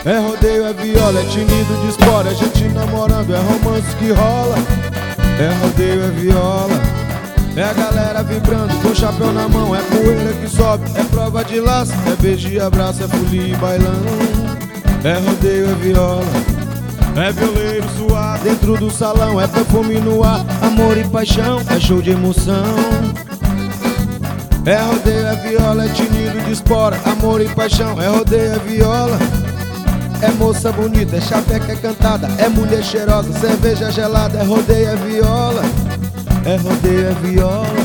É rodeio, é viola, é tinido de espora, é gente namorando, é romance que rola. É rodeio, é viola, é a galera vibrando com chapéu na mão, é poeira que sobe, é prova de laço, é beijo e abraço, é folia e bailão. É rodeio, é viola, é violeiro suado dentro do salão, é perfume no ar, amor e paixão, é show de emoção. É rodeio, é viola, é tinido de espora, amor e paixão, é rodeio, é viola. É moça bonita, é chapeca, é cantada, é mulher cheirosa, cerveja gelada, é rodeio, é viola. É rodeio, é viola.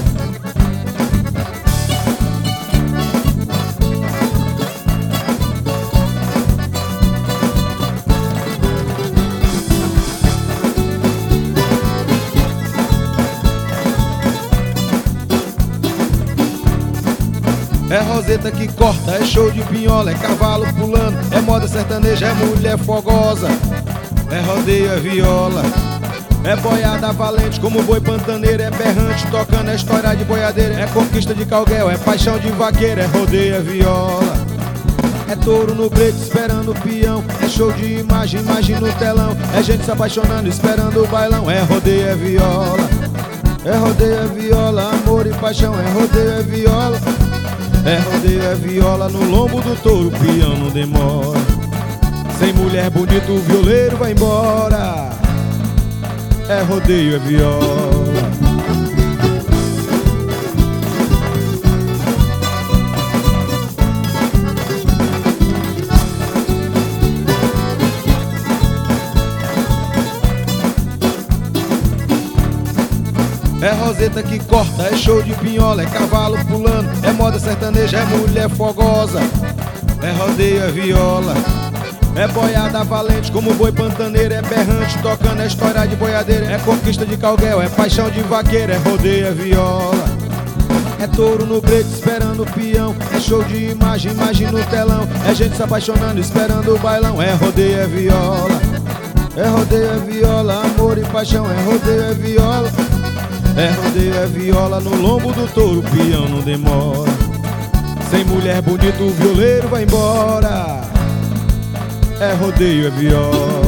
É roseta que corta, é show de pinhola, é cavalo pulando, é moda sertaneja, é mulher fogosa. É rodeio, é viola, é boiada valente como boi pantaneiro, é berrante tocando, é história de boiadeira, é conquista de calguel, é paixão de vaqueiro, é rodeio, é viola. É touro no break esperando o peão, é show de imagem, imagem no telão, é gente se apaixonando esperando o bailão. É rodeio, é viola, é rodeio, é viola, amor e paixão, é rodeio, é viola. É rodeio, é viola, no lombo do touro, o peão não demora. Sem mulher bonita o violeiro vai embora. É rodeio, é viola. É roseta que corta, é show de pinhola, é cavalo pulando, é moda sertaneja, é mulher fogosa. É rodeio, é viola, é boiada valente como boi pantaneiro, é berrante tocando, é história de boiadeira, é conquista de calguel, é paixão de vaqueiro, é rodeio, é viola. É touro no break esperando o peão, é show de imagem, imagem no telão, é gente se apaixonando esperando o bailão. É rodeio, é viola, é rodeio, é viola, amor e paixão, é rodeio, é viola. É rodeio, é viola, no lombo do touro, o peão não demora. Sem mulher bonita o violeiro vai embora. É rodeio, é viola.